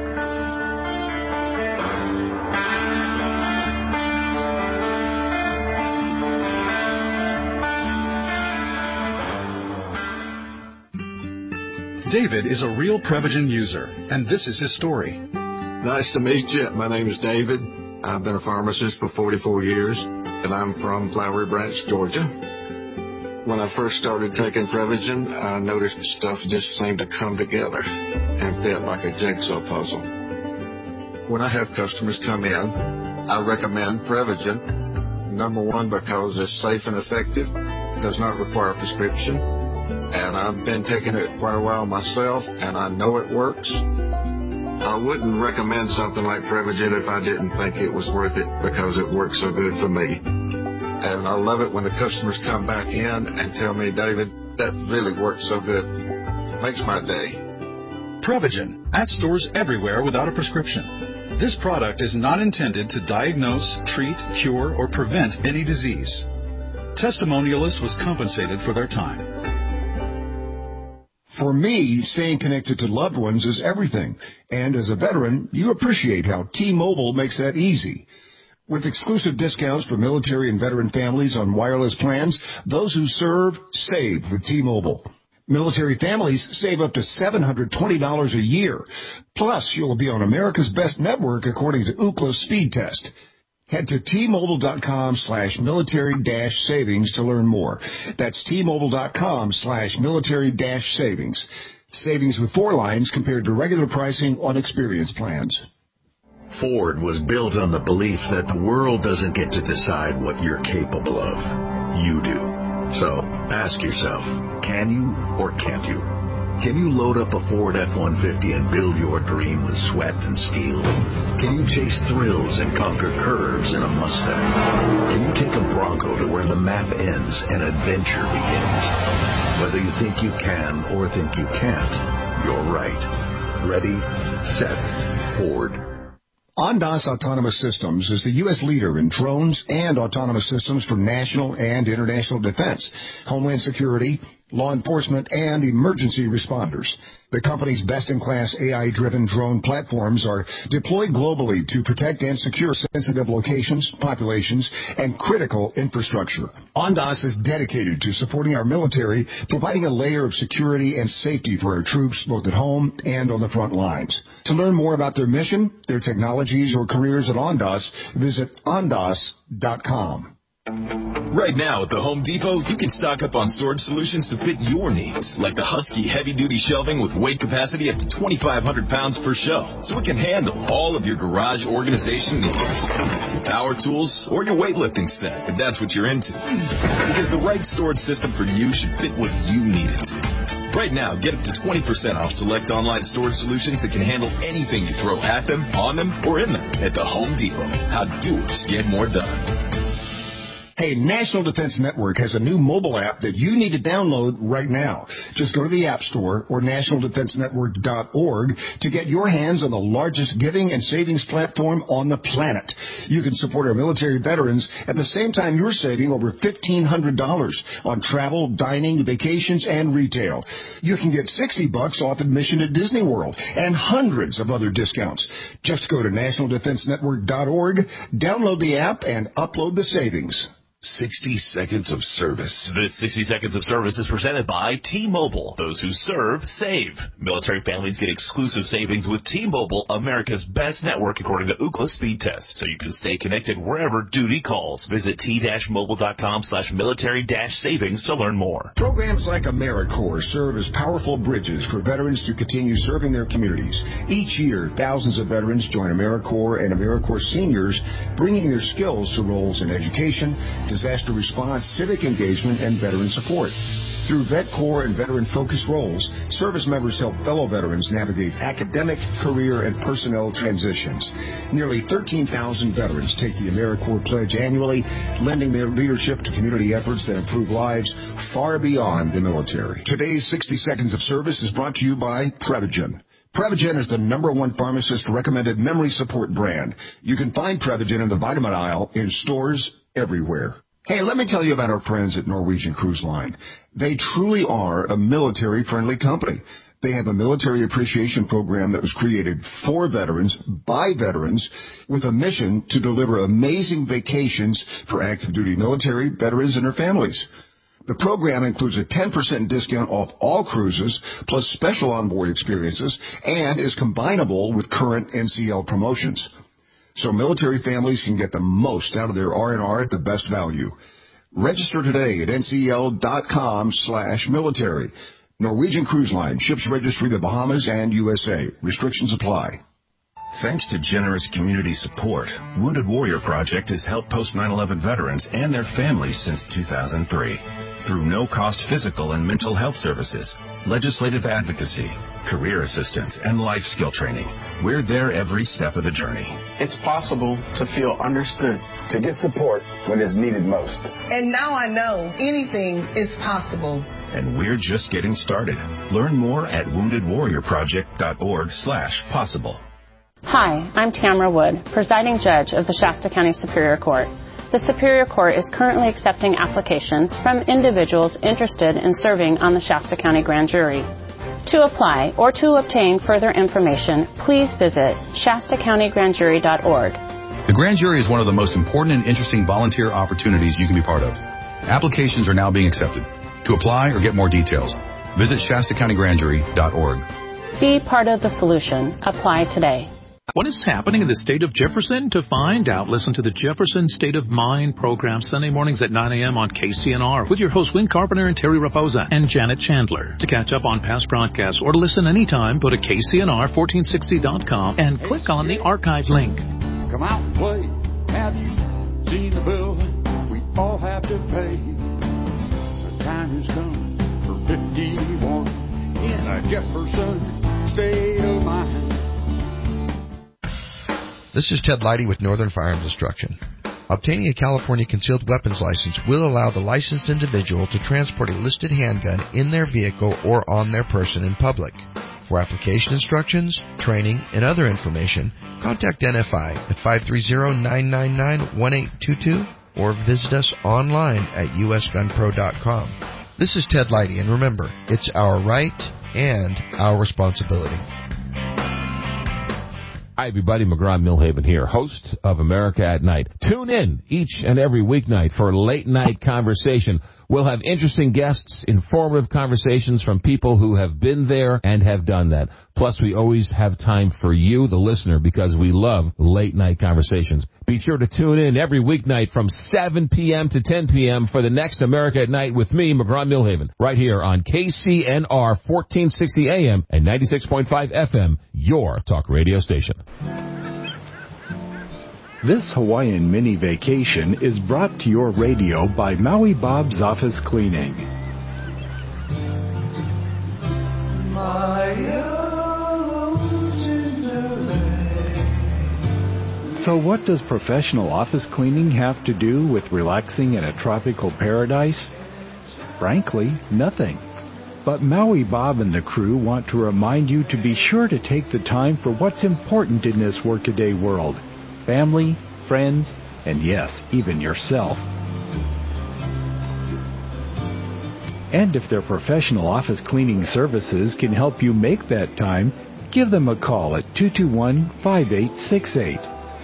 David is a real Prevagen user, and this is his story. Nice to meet you. My name is David. I've been a pharmacist for forty-four years, and I'm from Flowery Branch, Georgia. When I first started taking Prevagen, I noticed stuff just seemed to come together and fit like a jigsaw puzzle. When I have customers come in, I recommend Prevagen. Number one, because it's safe and effective, does not require a prescription, and I've been taking it quite a while myself, and I know it works. I wouldn't recommend something like Prevagen if I didn't think it was worth it because it works so good for me. And I love it when the customers come back in and tell me, David, that really works so good. It makes my day. Prevagen, at stores everywhere without a prescription. This product is not intended to diagnose, treat, cure, or prevent any disease. Testimonialists was compensated for their time. For me, staying connected to loved ones is everything. And as a veteran, you appreciate how T-Mobile makes that easy. With exclusive discounts for military and veteran families on wireless plans, those who serve save with T-Mobile. Military families save up to seven hundred twenty dollars a year. Plus, you'll be on America's best network according to Ookla Speed Test. Head to T-Mobile.com slash military dash savings to learn more. That's T-Mobile.com slash military dash savings. Savings with four lines compared to regular pricing on experience plans. Ford was built on the belief that the world doesn't get to decide what you're capable of. You do. So, ask yourself, can you or can't you? Can you load up a Ford F one fifty and build your dream with sweat and steel? Can you chase thrills and conquer curves in a Mustang? Can you take a Bronco to where the map ends and adventure begins? Whether you think you can or think you can't, you're right. Ready, set, Ford. Ondas Autonomous Systems is the U S leader in drones and autonomous systems for national and international defense, homeland security, law enforcement, and emergency responders. The company's best-in-class A I-driven drone platforms are deployed globally to protect and secure sensitive locations, populations, and critical infrastructure. Ondas is dedicated to supporting our military, providing a layer of security and safety for our troops both at home and on the front lines. To learn more about their mission, their technologies, or careers at Ondas, visit ondas dot com. Right now at the Home Depot, you can stock up on storage solutions to fit your needs, like the Husky heavy-duty shelving with weight capacity up to twenty-five hundred pounds per shelf, so it can handle all of your garage organization needs. Your power tools or your weightlifting set, if that's what you're into. Because the right storage system for you should fit what you need it to. Right now, get up to twenty percent off select online storage solutions that can handle anything you throw at them, on them, or in them at the Home Depot. How doers get more done. Hey, National Defense Network has a new mobile app that you need to download right now. Just go to the App Store or national defense network dot org to get your hands on the largest giving and savings platform on the planet. You can support our military veterans at the same time you're saving over fifteen hundred dollars on travel, dining, vacations, and retail. You can get sixty bucks off admission to Disney World and hundreds of other discounts. Just go to national defense network dot org, download the app, and upload the savings. sixty seconds of service. This sixty seconds of service is presented by T-Mobile. Those who serve, save. Military families get exclusive savings with T-Mobile, America's best network according to Ookla Speed Test. So you can stay connected wherever duty calls. Visit T-Mobile.com slash military dash savings to learn more. Programs like AmeriCorps serve as powerful bridges for veterans to continue serving their communities. Each year, thousands of veterans join AmeriCorps and AmeriCorps seniors, bringing their skills to roles in education, disaster response, civic engagement, and veteran support. Through VetCorps and veteran-focused roles, service members help fellow veterans navigate academic, career, and personnel transitions. Nearly thirteen thousand veterans take the AmeriCorps Pledge annually, lending their leadership to community efforts that improve lives far beyond the military. Today's sixty seconds of service is brought to you by Prevagen. Prevagen is the number one pharmacist-recommended memory support brand. You can find Prevagen in the vitamin aisle in stores everywhere. Hey, let me tell you about our friends at Norwegian Cruise Line. They truly are a military-friendly company. They have a military appreciation program that was created for veterans, by veterans, with a mission to deliver amazing vacations for active duty military, veterans, and their families. The program includes a ten percent discount off all cruises, plus special onboard experiences, and is combinable with current N C L promotions. So military families can get the most out of their R and R at the best value. Register today at ncl.com slash military. Norwegian Cruise Line, ships registry the Bahamas and U S A. Restrictions apply. Thanks to generous community support, Wounded Warrior Project has helped post nine eleven veterans and their families since two thousand three. Through no-cost physical and mental health services, legislative advocacy, career assistance, and life skill training, we're there every step of the journey. It's possible to feel understood, to get support when it's needed most. And now I know anything is possible. And we're just getting started. Learn more at wounded warrior project dot org slash possible. Hi, I'm Tamara Wood, presiding judge of the Shasta County Superior Court. The Superior Court is currently accepting applications from individuals interested in serving on the Shasta County Grand Jury. To apply or to obtain further information, please visit shasta county grand jury dot org. The Grand Jury is one of the most important and interesting volunteer opportunities you can be part of. Applications are now being accepted. To apply or get more details, visit shasta county grand jury dot org. Be part of the solution. Apply today. What is happening in the state of Jefferson? To find out, listen to the Jefferson State of Mind program Sunday mornings at nine a.m. on K C N R with your hosts Win Carpenter and Terry Raposa and Janet Chandler. To catch up on past broadcasts or to listen anytime, go to K C N R fourteen sixty dot com and click on the archive link. Come out and play. Have you seen the bill we all have to pay? The time has come for fifty-one in a Jefferson State of Mind. This is Ted Leidy with Northern Firearms Instruction. Obtaining a California concealed weapons license will allow the licensed individual to transport a listed handgun in their vehicle or on their person in public. For application instructions, training, and other information, contact N F I at five three zero, nine nine nine, one eight two two or visit us online at u s gun pro dot com. This is Ted Leidy, and remember, it's our right and our responsibility. Hi, everybody. McGraw Millhaven here, host of America at Night. Tune in each and every weeknight for late night conversation. We'll have interesting guests, informative conversations from people who have been there and have done that. Plus, we always have time for you, the listener, because we love late night conversations. Be sure to tune in every weeknight from seven p.m. to ten p.m. for the next America at Night with me, McGraw Millhaven, right here on K C N R fourteen sixty A M and ninety-six point five F M, your talk radio station. This Hawaiian mini vacation is brought to your radio by Maui Bob's Office Cleaning. So what does professional office cleaning have to do with relaxing in a tropical paradise? Frankly, nothing. But Maui Bob and the crew want to remind you to be sure to take the time for what's important in this workaday world. Family, friends, and yes, even yourself. And if their professional office cleaning services can help you make that time, give them a call at two two one, five eight six eight.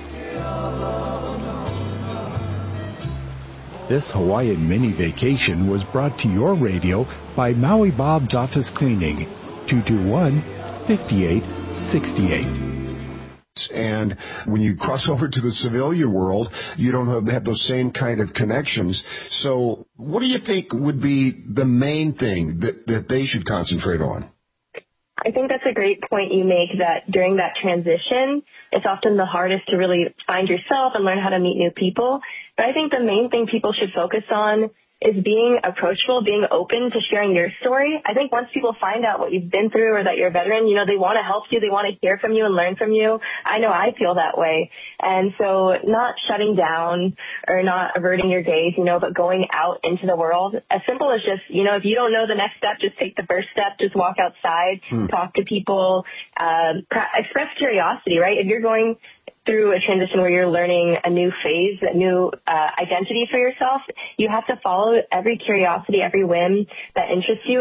This Hawaiian mini vacation was brought to your radio by Maui Bob's Office Cleaning, two two one, five eight six eight. And when you cross over to the civilian world, you don't have, have those same kind of connections. So what do you think would be the main thing that, that they should concentrate on? I think that's a great point you make, that during that transition, it's often the hardest to really find yourself and learn how to meet new people. But I think the main thing people should focus on is being approachable, being open to sharing your story. I think once people find out what you've been through or that you're a veteran, you know, they want to help you. They want to hear from you and learn from you. I know I feel that way. And so not shutting down or not averting your gaze, you know, but going out into the world. As simple as just, you know, if you don't know the next step, just take the first step. Just walk outside, hmm. talk to people, uh, express curiosity, right? If you're going through a transition where you're learning a new phase, a new uh, identity for yourself, you have to follow every curiosity, every whim that interests you. And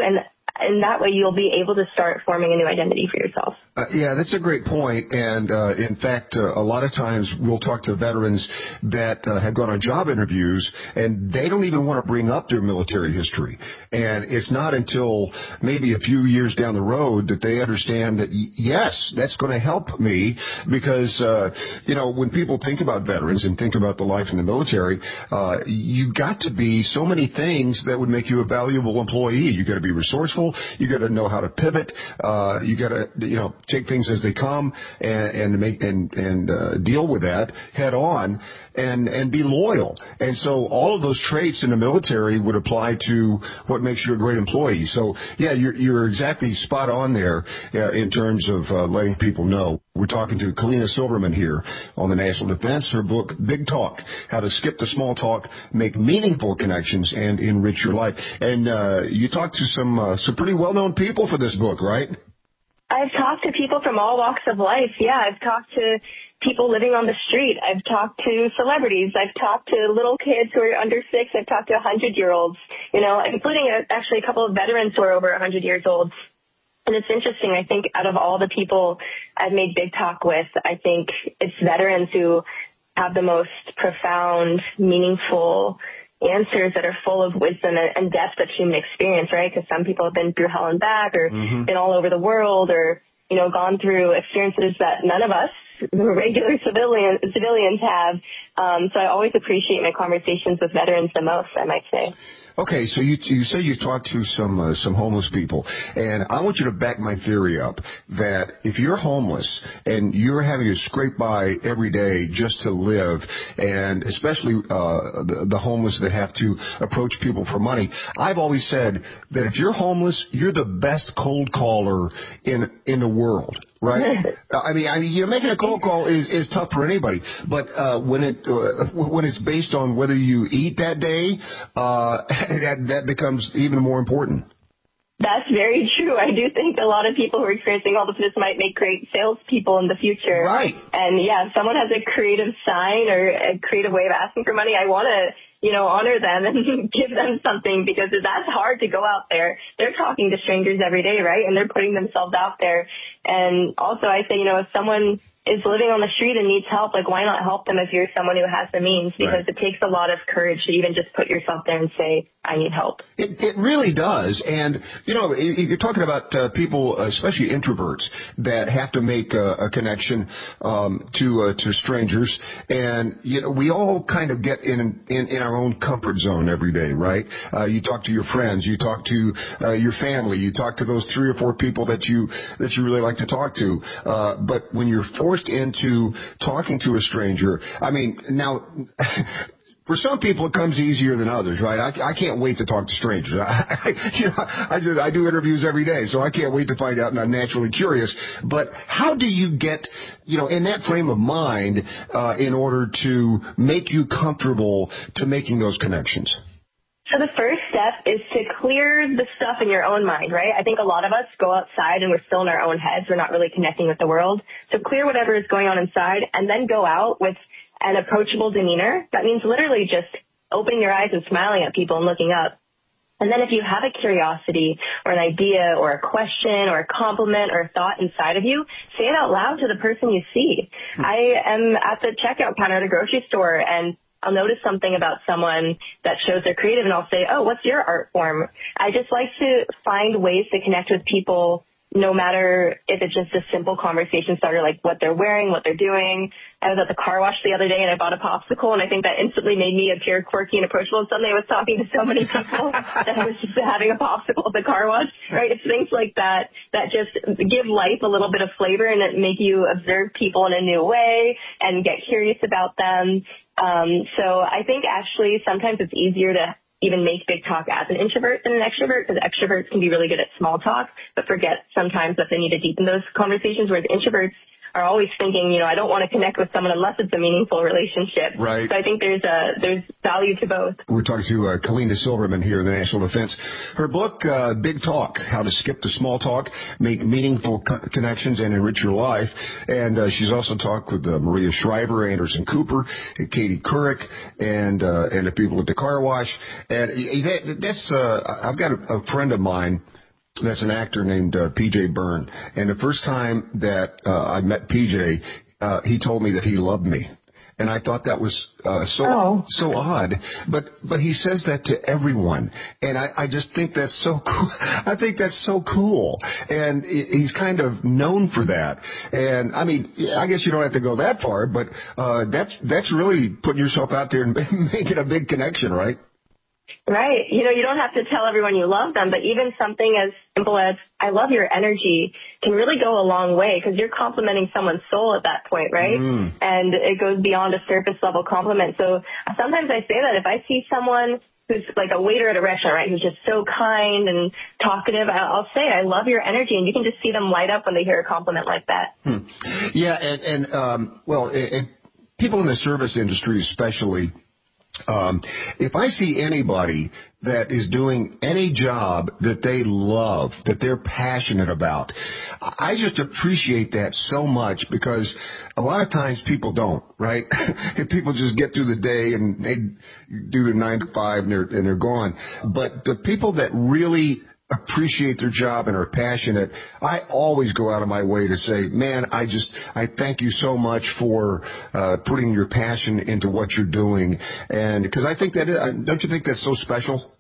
And that way you'll be able to start forming a new identity for yourself. Uh, yeah, that's a great point. And uh, in fact, uh, a lot of times we'll talk to veterans that uh, have gone on job interviews, and they don't even want to bring up their military history. And it's not until maybe a few years down the road that they understand that, y- yes, that's going to help me because, uh, you know, when people think about veterans and think about the life in the military, uh, you got to be so many things that would make you a valuable employee. You got to be resourceful. You got to know how to pivot. Uh, you got to, you know, take things as they come and, and make and and uh, deal with that head on and and be loyal. And so all of those traits in the military would apply to what makes you a great employee. So yeah, you're you're exactly spot on there uh, in terms of uh, letting people know. We're talking to Kalina Silverman here on the National Defense. Her book, Big Talk: How to Skip the Small Talk, Make Meaningful Connections, and Enrich Your Life. And uh, you talked to some uh, some pretty well-known people for this book, right? I've talked to people from all walks of life. Yeah, I've talked to people living on the street. I've talked to celebrities. I've talked to little kids who are under six. I've talked to one hundred year olds, you know, including a, actually a couple of veterans who are over one hundred years old. And it's interesting. I think out of all the people I've made Big Talk with, I think it's veterans who have the most profound, meaningful answers that are full of wisdom and depth of human experience, right? Because some people have been through hell and back or mm-hmm. been all over the world or, you know, gone through experiences that none of us, regular civilian, civilians have. Um, so I always appreciate my conversations with veterans the most, I might say. Okay, so you you say you talked to some uh, some homeless people, and I want you to back my theory up that if you're homeless and you're having to scrape by every day just to live, and especially uh, the, the homeless that have to approach people for money, I've always said that if you're homeless, you're the best cold caller in in the world. Right? I mean, I mean, you know, making a cold call is, is tough for anybody, but uh, when it uh, when it's based on whether you eat that day, uh, that that becomes even more important. That's very true. I do think a lot of people who are experiencing homelessness might make great salespeople in the future. Right. And yeah, if someone has a creative sign or a creative way of asking for money, I want to, you know, honor them and give them something because that's hard to go out there. They're talking to strangers every day, right? And they're putting themselves out there. And also I say, you know, if someone is living on the street and needs help, like why not help them if you're someone who has the means? Because right. It takes a lot of courage to even just put yourself there and say, I need help. It, it really does. And, you know, you're talking about uh, people, especially introverts, that have to make a, a connection um, to uh, to strangers. And, you know, we all kind of get in in, in our own comfort zone every day, right? Uh, you talk to your friends, you talk to uh, your family, you talk to those three or four people that you that you really like to talk to. Uh, but when you're forced into talking to a stranger, I mean, now... For some people, it comes easier than others, right? I, I can't wait to talk to strangers. I, I, you know, I, do, I do interviews every day, so I can't wait to find out, and I'm naturally curious. But how do you get, you know, in that frame of mind uh, in order to make you comfortable to making those connections? So the first step is to clear the stuff in your own mind, right? I think a lot of us go outside and we're still in our own heads. We're not really connecting with the world. So clear whatever is going on inside and then go out with an approachable demeanor. That means literally just opening your eyes and smiling at people and looking up. And then if you have a curiosity or an idea or a question or a compliment or a thought inside of you, say it out loud to the person you see. Hmm. I am at the checkout counter at a grocery store and I'll notice something about someone that shows they're creative and I'll say, oh, what's your art form? I just like to find ways to connect with people no matter if it's just a simple conversation starter, like what they're wearing, what they're doing. I was at the car wash the other day and I bought a popsicle and I think that instantly made me appear quirky and approachable. And suddenly I was talking to so many people that I was just having a popsicle at the car wash, right? It's things like that that just give life a little bit of flavor and it make you observe people in a new way and get curious about them. Um, so I think actually sometimes it's easier to even make big talk as an introvert than an extrovert, because extroverts can be really good at small talk, but forget sometimes that they need to deepen those conversations, whereas introverts are always thinking, you know, I don't want to connect with someone unless it's a meaningful relationship. Right. So I think there's a, there's value to both. We're talking to uh, Kalina Silverman here in the National Defense. Her book, uh, Big Talk: How to Skip the Small Talk, Make Meaningful co- Connections, and Enrich Your Life. And uh, she's also talked with uh, Maria Shriver, Anderson Cooper, and Katie Couric, and uh, and the people at the car wash. And that, that's uh, I've got a, a friend of mine that's an actor named uh, P J Byrne. And the first time that uh, I met P J, uh, he told me that he loved me. And I thought that was uh, so oh. so odd, but but he says that to everyone, and I, I just think that's so cool. I think that's so cool, and he's kind of known for that. And I mean, I guess you don't have to go that far, but uh, that's that's really putting yourself out there and making a big connection, right? Right. You know, you don't have to tell everyone you love them, but even something as simple as, I love your energy, can really go a long way because you're complimenting someone's soul at that point, right? Mm. And it goes beyond a surface level compliment. So sometimes I say that if I see someone who's like a waiter at a restaurant, right, who's just so kind and talkative, I'll say, I love your energy, and you can just see them light up when they hear a compliment like that. Hmm. Yeah, and, and um, well, it, it, people in the service industry especially, Um, if I see anybody that is doing any job that they love, that they're passionate about, I just appreciate that so much because a lot of times people don't, right? If people just get through the day and they do their nine to five and they're, and they're gone. But the people that really appreciate their job and are passionate, I always go out of my way to say, man, I just, I thank you so much for uh, putting your passion into what you're doing. And because I think that, don't you think that's so special?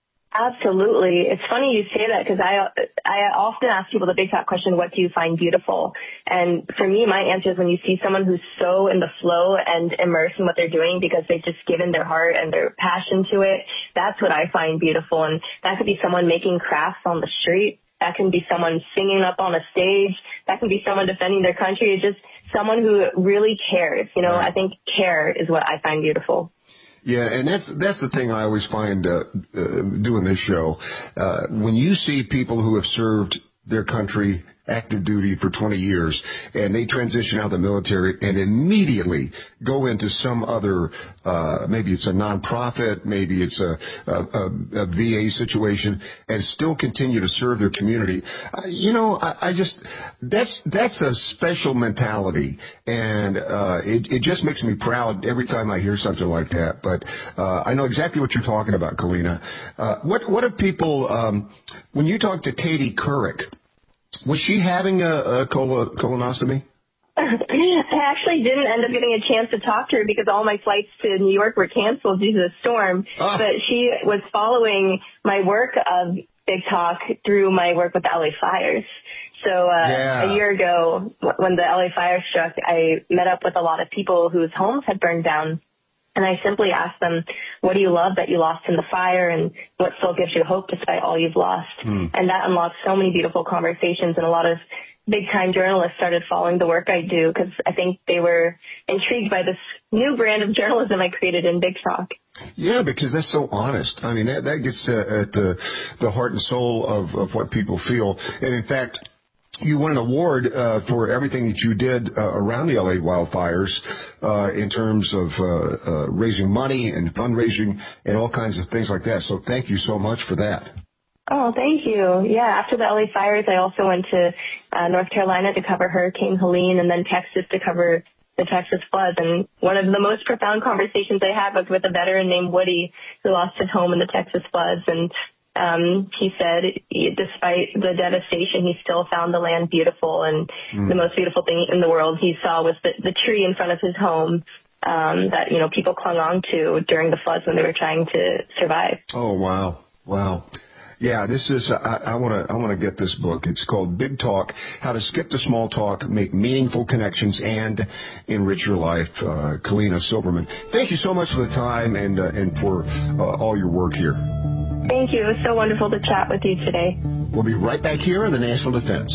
Absolutely. It's funny you say that because I I often ask people the big top question, what do you find beautiful? And for me, my answer is when you see someone who's so in the flow and immersed in what they're doing because they've just given their heart and their passion to it, that's what I find beautiful. And that could be someone making crafts on the street. That can be someone singing up on a stage. That can be someone defending their country. It's just someone who really cares. You know, I think care is what I find beautiful. Yeah, and that's that's the thing I always find uh, uh, doing this show. Uh, when you see people who have served their country active duty for twenty years, and they transition out of the military and immediately go into some other, uh, maybe it's a nonprofit, maybe it's a, a, a V A situation, and still continue to serve their community. Uh, you know, I, I just, that's, that's a special mentality, and uh, it, it just makes me proud every time I hear something like that. But uh, I know exactly what you're talking about, Kalina. Uh, what, what if people, um, when you talk to Katie Couric, was she having a, a colon, colonoscopy? I actually didn't end up getting a chance to talk to her because all my flights to New York were canceled due to the storm. Oh. But she was following my work of Big Talk through my work with the L A fires. So uh, yeah. a year ago, when the L A fire struck, I met up with a lot of people whose homes had burned down. And I simply asked them, what do you love that you lost in the fire, and what still gives you hope despite all you've lost? Mm. And that unlocked so many beautiful conversations, and a lot of big-time journalists started following the work I do because I think they were intrigued by this new brand of journalism I created in Big Talk. Yeah, because that's so honest. I mean, that, that gets uh, at the, the heart and soul of, of what people feel. And, in fact, you won an award uh, for everything that you did uh, around the L A wildfires uh, in terms of uh, uh, raising money and fundraising and all kinds of things like that. So thank you so much for that. Oh, thank you. Yeah, after the L A fires, I also went to uh, North Carolina to cover Hurricane Helene, and then Texas to cover the Texas floods. And one of the most profound conversations I had was with a veteran named Woody who lost his home in the Texas floods. And Um, he said, despite the devastation, he still found the land beautiful, and mm. the most beautiful thing in the world he saw was the, the tree in front of his home um, that, you know, people clung on to during the floods when they were trying to survive. Oh, wow. Wow. Yeah, this is, I want to I want to get this book. It's called Big Talk, How to Skip the Small Talk, Make Meaningful Connections, and Enrich Your Life. Uh, Kalina Silverman, thank you so much for the time and, uh, and for uh, all your work here. Thank you. It was so wonderful to chat with you today. We'll be right back here on the National Defense.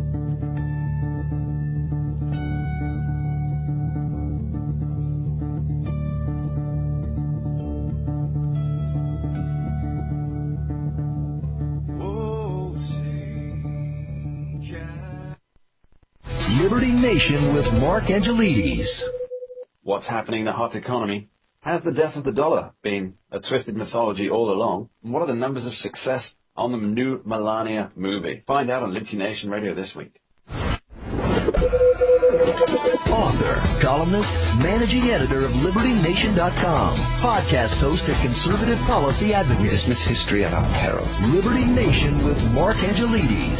Liberty Nation with Mark Angelides. What's happening in the hot economy? Has the death of the dollar been a twisted mythology all along? And what are the numbers of success on the new Melania movie? Find out on Liberty Nation Radio this week. author, columnist, managing editor of Liberty Nation dot com, podcast host and conservative policy advocate. We dismiss history at our peril. Liberty Nation with Mark Angelides.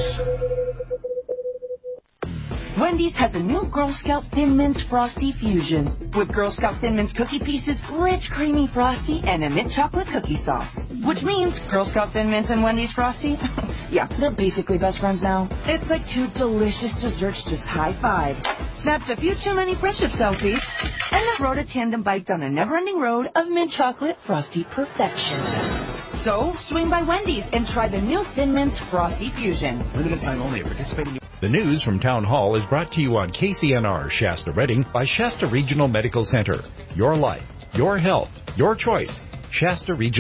Wendy's has a new Girl Scout Thin Mints Frosty Fusion with Girl Scout Thin Mints cookie pieces, rich, creamy Frosty, and a mint chocolate cookie sauce. Which means Girl Scout Thin Mints and Wendy's Frosty, yeah, they're basically best friends now. It's like two delicious desserts just high-five. Snapped a few too many friendship selfies, and then rode a tandem bike down a never-ending road of mint chocolate Frosty perfection. So, swing by Wendy's and try the new Thin Mints Frosty Fusion. Limited time only at participating. The news from Town Hall is brought to you on K C N R Shasta Redding by Shasta Regional Medical Center. Your life, your health, your choice. Shasta Regional.